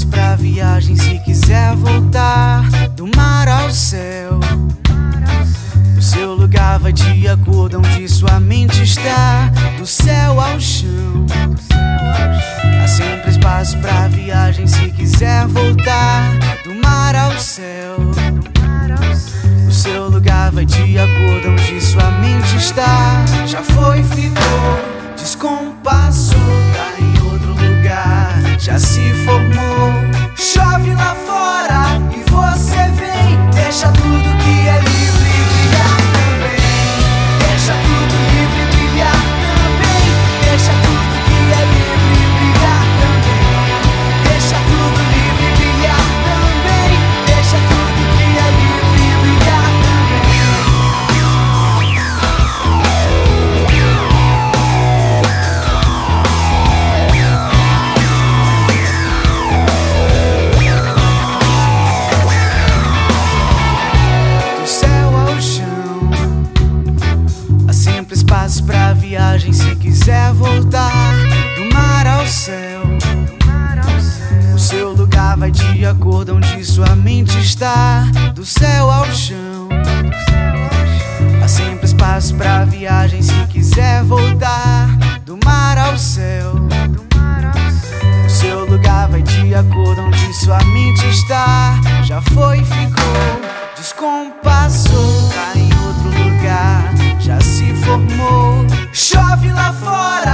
espaço pra viagem se quiser voltar do mar ao céu. O seu lugar vai de acordo onde sua mente está, do céu ao chão. Há sempre espaço pra viagem se quiser voltar do mar ao céu. O seu lugar vai de acordo onde sua mente está. Já foi, ficou, descompassou, tá em outro lugar, já se formou. Chove lá fora e você vem, deixa tudo que é livre brilhar também. Deixa tudo livre brilhar também. Deixa tudo que é livre brilhar também. Deixa tudo livre brilhar também. Deixa tudo que é livre brilhar espaço pra viagem se quiser voltar do mar ao céu. O seu lugar vai de acordo onde sua mente está, do céu ao chão. Há sempre espaço pra viagem se quiser voltar do mar ao céu. O seu lugar vai de acordo onde sua mente está. Já foi, ficou, descompassou, tá em outro lugar, já se formou. Chove lá fora